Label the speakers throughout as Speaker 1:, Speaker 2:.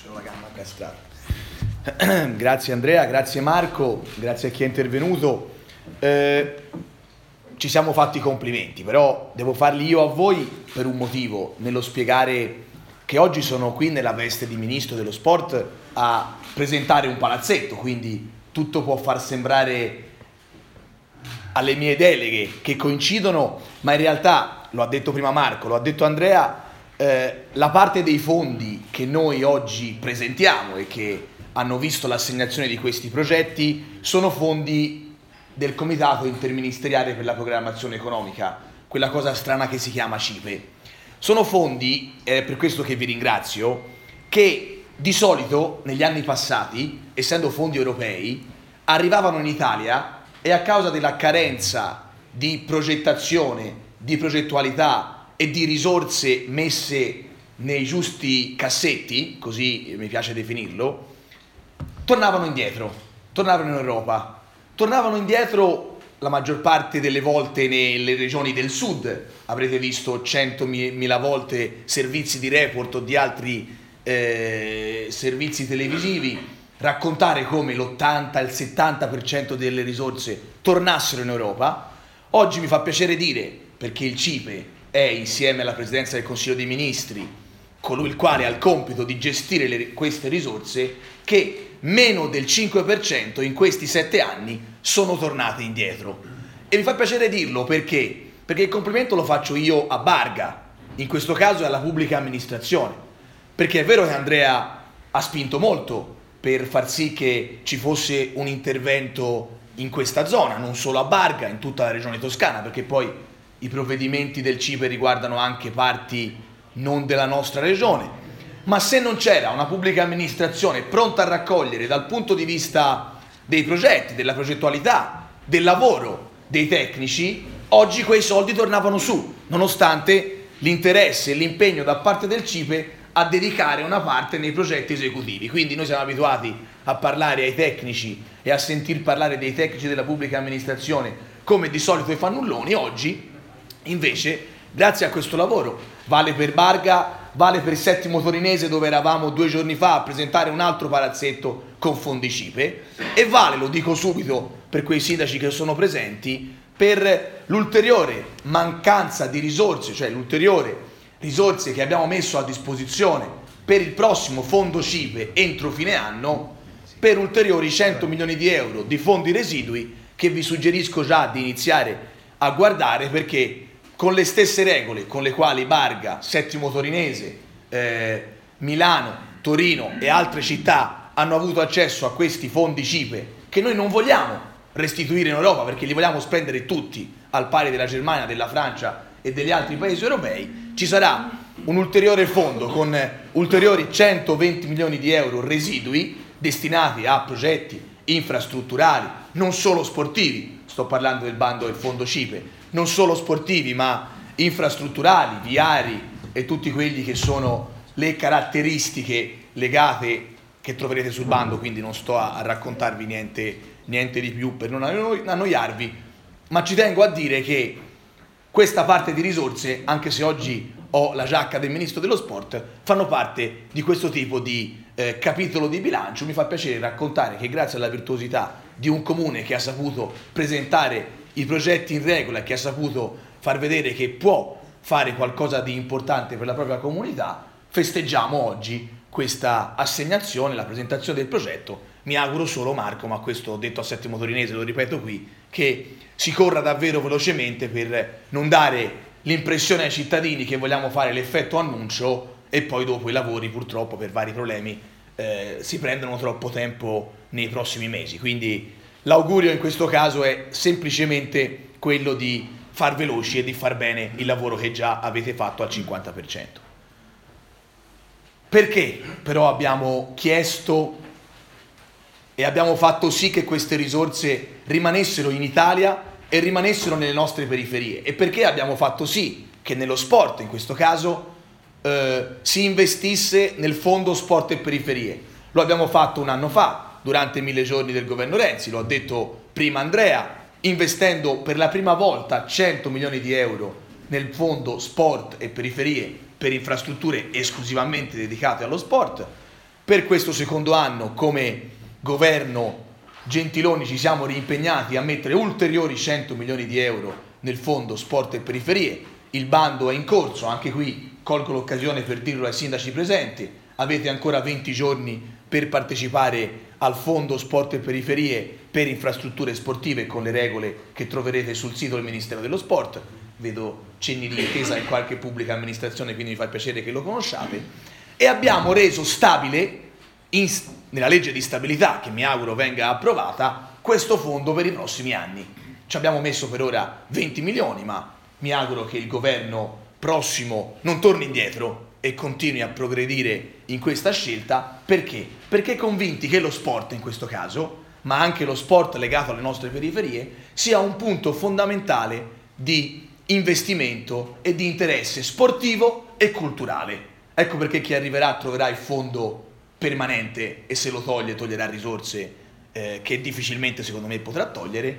Speaker 1: C'ho la gamba incastrata. Grazie Andrea, grazie Marco, grazie a chi è intervenuto. Ci siamo fatti i complimenti, però devo farli io a voi per un motivo, nello spiegare che oggi sono qui nella veste di Ministro dello Sport a presentare un palazzetto, quindi tutto può far sembrare alle mie deleghe che coincidono, ma in realtà, lo ha detto prima Marco, lo ha detto Andrea, la parte dei fondi che noi oggi presentiamo e che hanno visto l'assegnazione di questi progetti sono fondi del Comitato Interministeriale per la Programmazione Economica, quella cosa strana che si chiama CIPE. Sono fondi, per questo che vi ringrazio, che di solito negli anni passati, essendo fondi europei, arrivavano in Italia e a causa della carenza di progettazione, di progettualità e di risorse messe nei giusti cassetti, così mi piace definirlo, tornavano indietro, tornavano in Europa, tornavano indietro la maggior parte delle volte nelle regioni del sud. Avrete visto 100.000 volte servizi di report o di altri servizi televisivi raccontare come l'80 e il 70% delle risorse tornassero in Europa. Oggi mi fa piacere dire, perché il CIPE è, insieme alla Presidenza del Consiglio dei Ministri, colui il quale ha il compito di gestire queste risorse, che meno del 5% in questi 7 anni sono tornate indietro. E mi fa piacere dirlo perché il complimento lo faccio io a Barga, in questo caso è alla pubblica amministrazione, perché è vero che Andrea ha spinto molto per far sì che ci fosse un intervento in questa zona, non solo a Barga, in tutta la regione toscana, perché poi i provvedimenti del CIPE riguardano anche parti non della nostra regione. Ma se non c'era una pubblica amministrazione pronta a raccogliere dal punto di vista dei progetti, della progettualità, del lavoro, dei tecnici, oggi quei soldi tornavano su, nonostante l'interesse e l'impegno da parte del CIPE a dedicare una parte nei progetti esecutivi. Quindi noi siamo abituati a parlare ai tecnici e a sentir parlare dei tecnici della pubblica amministrazione come di solito i fannulloni. Oggi invece, grazie a questo lavoro, vale per Barga, vale per il Settimo Torinese, dove eravamo 2 giorni fa a presentare un altro palazzetto con fondi CIPE, e vale, lo dico subito per quei sindaci che sono presenti, per l'ulteriore mancanza di risorse, cioè l'ulteriore risorse che abbiamo messo a disposizione per il prossimo fondo CIPE entro fine anno, per ulteriori 100 milioni di euro di fondi residui che vi suggerisco già di iniziare a guardare, perché con le stesse regole con le quali Barga, Settimo Torinese, Milano, Torino e altre città hanno avuto accesso a questi fondi CIPE, che noi non vogliamo restituire in Europa perché li vogliamo spendere tutti al pari della Germania, della Francia e degli altri paesi europei, ci sarà un ulteriore fondo con ulteriori 120 milioni di euro residui destinati a progetti infrastrutturali, non solo sportivi, sto parlando del bando del fondo CIPE, non solo sportivi ma infrastrutturali, viari e tutti quelli che sono le caratteristiche legate che troverete sul bando, quindi non sto a raccontarvi niente di più per non annoiarvi, ma ci tengo a dire che questa parte di risorse, anche se oggi ho la giacca del Ministro dello Sport, fanno parte di questo tipo di capitolo di bilancio. Mi fa piacere raccontare che grazie alla virtuosità di un comune che ha saputo presentare i progetti in regola e che ha saputo far vedere che può fare qualcosa di importante per la propria comunità, festeggiamo oggi questa assegnazione, la presentazione del progetto. Mi auguro solo, Marco, ma questo ho detto a Settimo Torinese, lo ripeto qui, che si corra davvero velocemente per non dare l'impressione ai cittadini che vogliamo fare l'effetto annuncio e poi dopo i lavori purtroppo per vari problemi si prendono troppo tempo nei prossimi mesi. Quindi l'augurio in questo caso è semplicemente quello di far veloci e di far bene il lavoro che già avete fatto al 50%. Perché però abbiamo chiesto e abbiamo fatto sì che queste risorse rimanessero in Italia e rimanessero nelle nostre periferie? E perché abbiamo fatto sì che nello sport, in questo caso, si investisse nel fondo sport e periferie? Lo abbiamo fatto un anno fa, durante i 1000 giorni del governo Renzi, lo ha detto prima Andrea, investendo per la prima volta 100 milioni di euro nel fondo sport e periferie per infrastrutture esclusivamente dedicate allo sport, Per questo secondo anno, come governo Gentiloni, ci siamo riimpegnati a mettere ulteriori 100 milioni di euro nel fondo sport e periferie. Il bando è in corso, anche qui colgo l'occasione per dirlo ai sindaci presenti: avete ancora 20 giorni per partecipare al fondo sport e periferie per infrastrutture sportive con le regole che troverete sul sito del Ministero dello Sport. Vedo cenni di intesa in qualche pubblica amministrazione, quindi mi fa piacere che lo conosciate. E abbiamo reso stabile nella legge di stabilità, che mi auguro venga approvata, questo fondo per i prossimi anni. Ci abbiamo messo per ora 20 milioni, ma mi auguro che il governo prossimo non torni indietro e continui a progredire in questa scelta. Perché? Perché convinti che lo sport in questo caso, ma anche lo sport legato alle nostre periferie, sia un punto fondamentale di investimento e di interesse sportivo e culturale. Ecco perché chi arriverà troverà il fondo permanente e se lo toglierà risorse che difficilmente secondo me potrà togliere.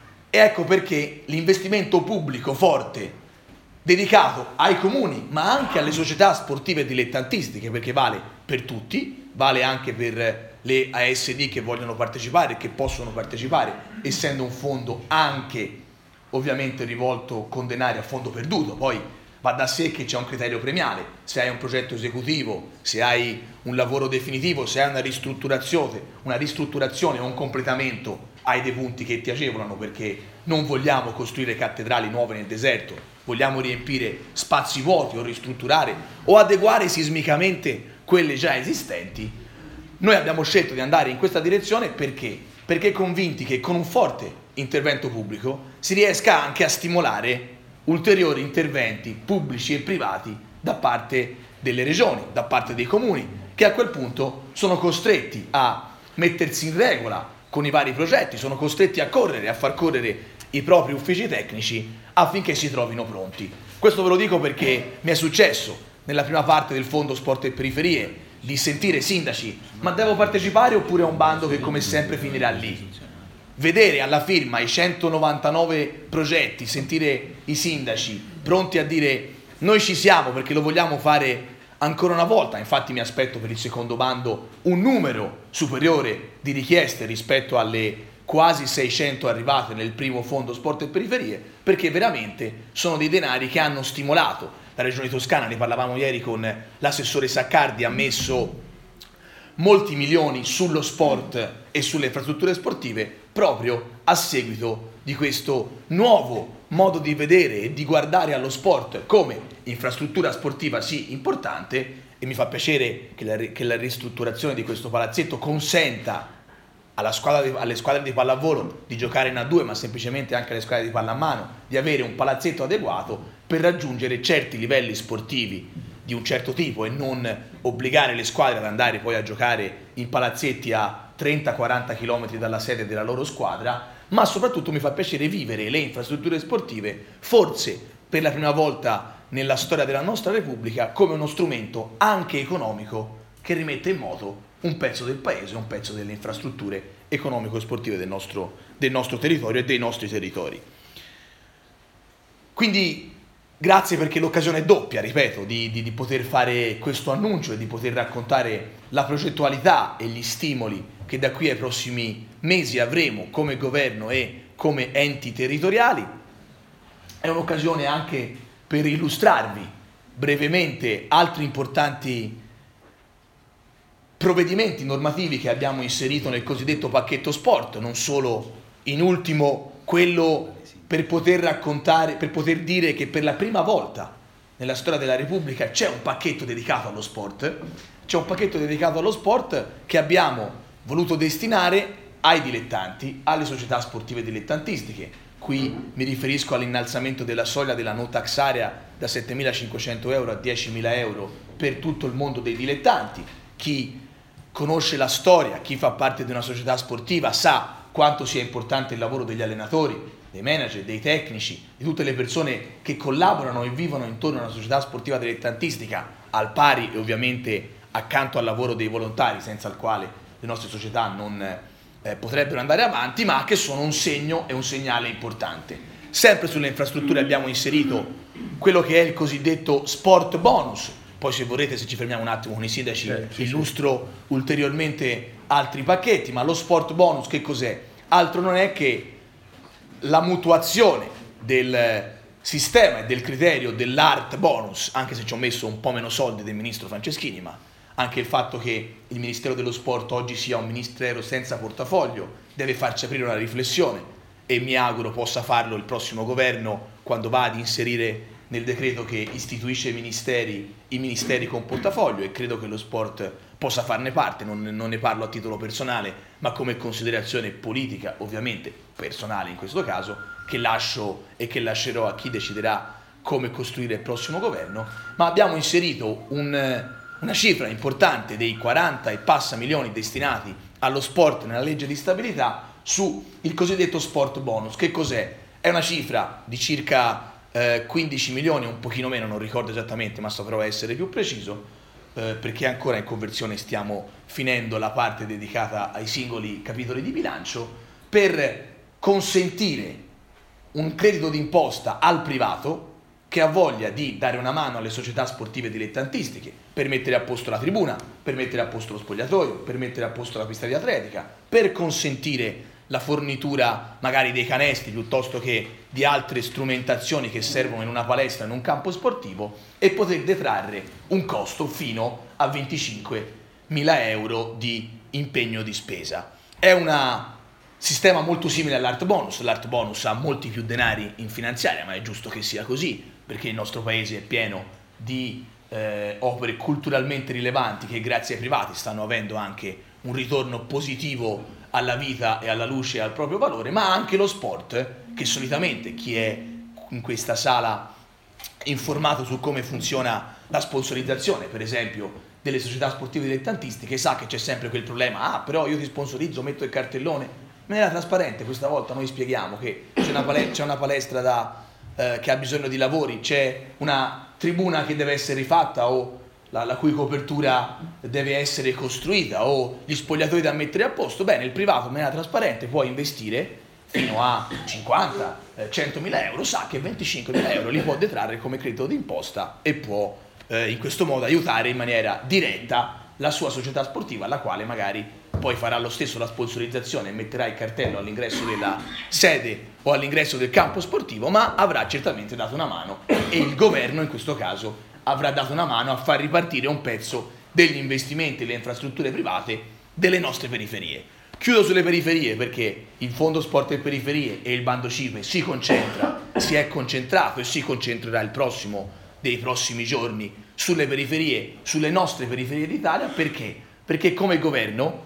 Speaker 1: E ecco perché l'investimento pubblico forte dedicato ai comuni ma anche alle società sportive dilettantistiche, perché vale per tutti, vale anche per le ASD che vogliono partecipare e che possono partecipare, essendo un fondo anche ovviamente rivolto con denari a fondo perduto. Poi va da sé che c'è un criterio premiale: se hai un progetto esecutivo, se hai un lavoro definitivo, se hai una ristrutturazione o un completamento, hai dei punti che ti agevolano, perché non vogliamo costruire cattedrali nuove nel deserto, vogliamo riempire spazi vuoti o ristrutturare o adeguare sismicamente quelle già esistenti. Noi abbiamo scelto di andare in questa direzione perché convinti che con un forte intervento pubblico si riesca anche a stimolare ulteriori interventi pubblici e privati da parte delle regioni, da parte dei comuni, che a quel punto sono costretti a mettersi in regola con i vari progetti, sono costretti a far correre i propri uffici tecnici affinché si trovino pronti. Questo ve lo dico perché mi è successo nella prima parte del fondo sport e periferie di sentire sindaci: ma devo partecipare oppure a un bando che come sempre finirà lì? Vedere alla firma i 199 progetti, sentire i sindaci pronti a dire noi ci siamo perché lo vogliamo fare ancora una volta. Infatti mi aspetto per il secondo bando un numero superiore di richieste rispetto alle quasi 600 arrivate nel primo fondo sport e periferie, perché veramente sono dei denari che hanno stimolato la Regione Toscana. Ne parlavamo ieri con l'assessore Saccardi, ha messo molti milioni sullo sport e sulle infrastrutture sportive proprio a seguito di questo nuovo modo di vedere e di guardare allo sport come infrastruttura sportiva sì importante. E mi fa piacere che la ristrutturazione di questo palazzetto consenta alle squadre di pallavolo di giocare in A2, ma semplicemente anche alle squadre di pallamano di avere un palazzetto adeguato per raggiungere certi livelli sportivi di un certo tipo e non obbligare le squadre ad andare poi a giocare in palazzetti a 30-40 km dalla sede della loro squadra. Ma soprattutto mi fa piacere vivere le infrastrutture sportive, forse per la prima volta nella storia della nostra Repubblica, come uno strumento anche economico che rimette in moto un pezzo del paese, un pezzo delle infrastrutture economico-sportive del nostro territorio e dei nostri territori. Quindi grazie, perché l'occasione è doppia, ripeto, di poter fare questo annuncio e di poter raccontare la progettualità e gli stimoli che da qui ai prossimi mesi avremo come governo e come enti territoriali. È un'occasione anche per illustrarvi brevemente altri importanti provvedimenti normativi che abbiamo inserito nel cosiddetto pacchetto sport, non solo in ultimo quello per poter raccontare, per poter dire che per la prima volta nella storia della Repubblica c'è un pacchetto dedicato allo sport, che abbiamo voluto destinare ai dilettanti, alle società sportive dilettantistiche. Qui mi riferisco all'innalzamento della soglia della no tax area da 7.500 euro a 10.000 euro per tutto il mondo dei dilettanti. Chi conosce la storia, chi fa parte di una società sportiva sa quanto sia importante il lavoro degli allenatori, dei manager, dei tecnici, di tutte le persone che collaborano e vivono intorno a una società sportiva dilettantistica, al pari e ovviamente accanto al lavoro dei volontari, senza il quale le nostre società non potrebbero andare avanti, ma che sono un segno e un segnale importante. Sempre sulle infrastrutture abbiamo inserito quello che è il cosiddetto sport bonus, poi se vorrete, se ci fermiamo un attimo con i sindaci, illustro ulteriormente altri pacchetti, ma lo sport bonus che cos'è? Altro non è che la mutuazione del sistema e del criterio dell'art bonus, anche se ci ho messo un po' meno soldi del ministro Franceschini, ma anche il fatto che il Ministero dello Sport oggi sia un ministero senza portafoglio deve farci aprire una riflessione, e mi auguro possa farlo il prossimo governo quando va ad inserire nel decreto che istituisce i ministeri con portafoglio, e credo che lo sport possa farne parte. Non ne parlo a titolo personale, ma come considerazione politica, ovviamente personale in questo caso, che lascio e che lascerò a chi deciderà come costruire il prossimo governo. Ma abbiamo inserito una cifra importante dei 40 e passa milioni destinati allo sport nella legge di stabilità su il cosiddetto sport bonus. Che cos'è? È una cifra di circa 15 milioni, un pochino meno, non ricordo esattamente, ma saprò essere più preciso, perché ancora in conversione stiamo finendo la parte dedicata ai singoli capitoli di bilancio, per consentire un credito d'imposta al privato che ha voglia di dare una mano alle società sportive dilettantistiche per mettere a posto la tribuna, per mettere a posto lo spogliatoio, per mettere a posto la pista di atletica, per consentire la fornitura magari dei canestri piuttosto che di altre strumentazioni che servono in una palestra, in un campo sportivo, e poter detrarre un costo fino a 25.000 euro di impegno di spesa. È un sistema molto simile all'art bonus. L'art bonus ha molti più denari in finanziaria, ma è giusto che sia così, perché il nostro paese è pieno di opere culturalmente rilevanti che grazie ai privati stanno avendo anche un ritorno positivo alla vita e alla luce e al proprio valore. Ma anche lo sport, che solitamente chi è in questa sala informato su come funziona la sponsorizzazione, per esempio, delle società sportive dilettantistiche, sa che c'è sempre quel problema: però io ti sponsorizzo, metto il cartellone. In maniera trasparente questa volta noi spieghiamo che c'è una palestra che ha bisogno di lavori, c'è una tribuna che deve essere rifatta o la cui copertura deve essere costruita, o gli spogliatoi da mettere a posto. Bene, il privato in maniera trasparente può investire fino a 50, 100.000 euro, sa che 25.000 euro li può detrarre come credito d'imposta e può in questo modo aiutare in maniera diretta la sua società sportiva, alla quale magari poi farà lo stesso la sponsorizzazione e metterà il cartello all'ingresso della sede o all'ingresso del campo sportivo, ma avrà certamente dato una mano, e il governo in questo caso avrà dato una mano a far ripartire un pezzo degli investimenti e le infrastrutture private delle nostre periferie. Chiudo sulle periferie perché il Fondo Sport e Periferie e il bando CIPE si è concentrato e si concentrerà dei prossimi giorni sulle periferie, sulle nostre periferie d'Italia. Perché? Perché come governo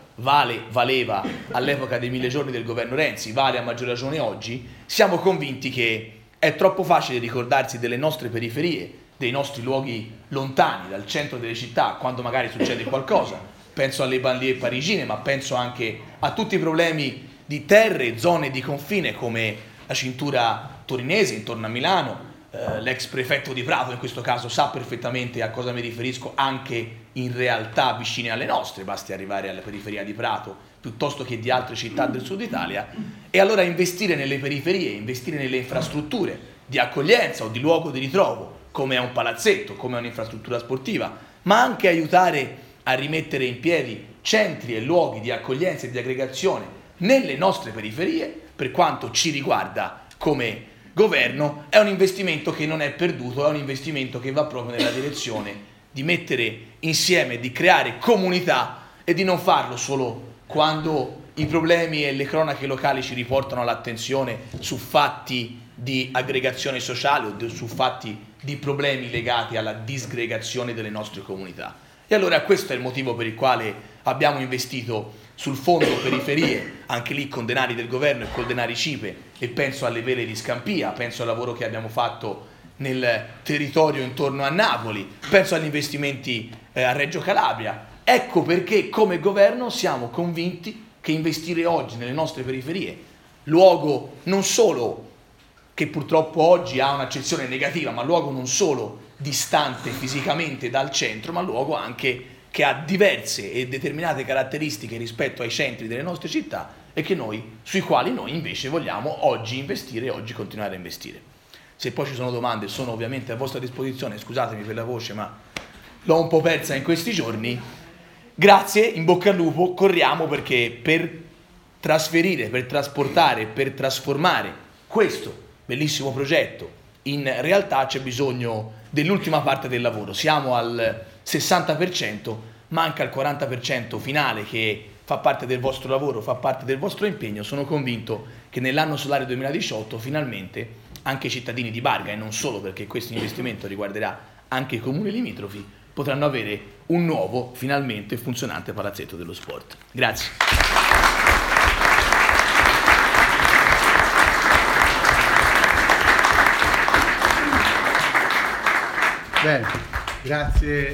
Speaker 1: valeva all'epoca dei 1000 giorni del governo Renzi, vale a maggior ragione oggi, siamo convinti che è troppo facile ricordarsi delle nostre periferie, dei nostri luoghi lontani dal centro delle città quando magari succede qualcosa. Penso alle banlieue parigine, ma penso anche a tutti i problemi di terre, zone di confine come la cintura torinese intorno a Milano. L'ex prefetto di Prato in questo caso sa perfettamente a cosa mi riferisco, anche in realtà vicine alle nostre, basti arrivare alla periferia di Prato piuttosto che di altre città del sud Italia. E allora investire nelle periferie, investire nelle infrastrutture di accoglienza o di luogo di ritrovo, come è un palazzetto, come è un'infrastruttura sportiva, ma anche aiutare a rimettere in piedi centri e luoghi di accoglienza e di aggregazione nelle nostre periferie, per quanto ci riguarda come governo, è un investimento che non è perduto, è un investimento che va proprio nella direzione di mettere insieme, di creare comunità, e di non farlo solo quando i problemi e le cronache locali ci riportano all'attenzione su fatti di aggregazione sociale o su fatti di problemi legati alla disgregazione delle nostre comunità. E allora questo è il motivo per il quale abbiamo investito sul fondo periferie, anche lì con denari del governo e con denari CIPE, e penso alle vele di Scampia, penso al lavoro che abbiamo fatto nel territorio intorno a Napoli, penso agli investimenti a Reggio Calabria. Ecco perché come governo siamo convinti che investire oggi nelle nostre periferie, luogo non solo che purtroppo oggi ha un'accezione negativa, ma luogo non solo distante fisicamente dal centro, ma luogo anche che ha diverse e determinate caratteristiche rispetto ai centri delle nostre città, e sui quali noi invece vogliamo oggi investire e oggi continuare a investire. Se poi ci sono domande sono ovviamente a vostra disposizione, scusatemi per la voce, ma l'ho un po' persa in questi giorni. Grazie, in bocca al lupo, corriamo, perché per trasferire, per trasportare, per trasformare questo bellissimo progetto in realtà c'è bisogno dell'ultima parte del lavoro. Siamo al 60%, manca il 40% finale che fa parte del vostro lavoro, fa parte del vostro impegno. Sono convinto che nell'anno solare 2018 finalmente anche i cittadini di Barga, e non solo, perché questo investimento riguarderà anche i comuni limitrofi, potranno avere un nuovo, finalmente funzionante palazzetto dello sport. Grazie.
Speaker 2: Bene, grazie.